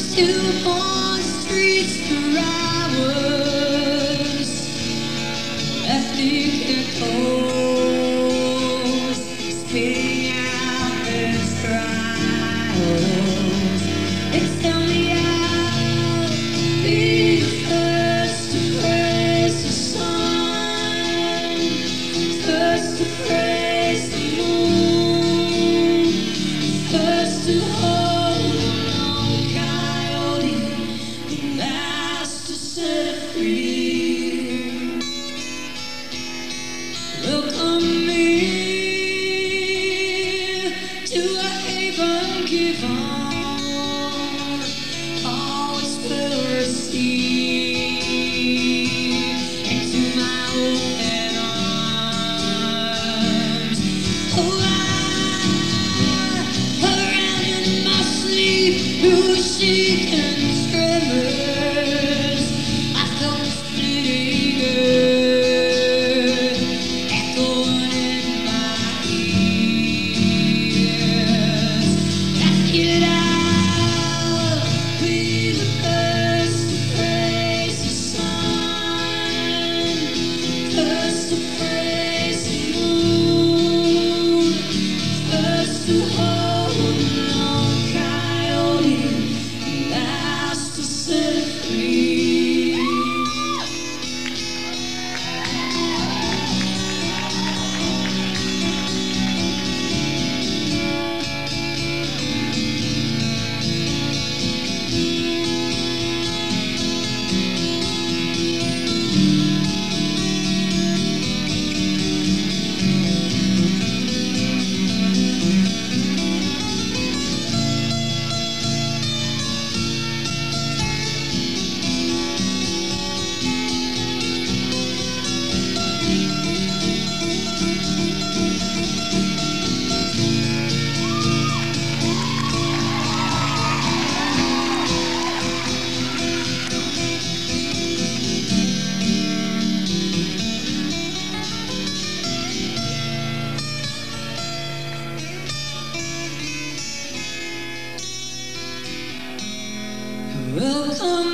Two on streets for hours, ethnic echoes spinning out their trials. It's only out being the first to praise the sun, first to praise the moon, first to hold welcome me to a haven given, always will receive into my open arms. Oh, I ran in my sleep through shaking tremors. I felt the splitting earth echoing in my ears. Let's get it out. Be the first to praise the sun, first to praise the moon, first to hold a long coyote, last to set free. Welcome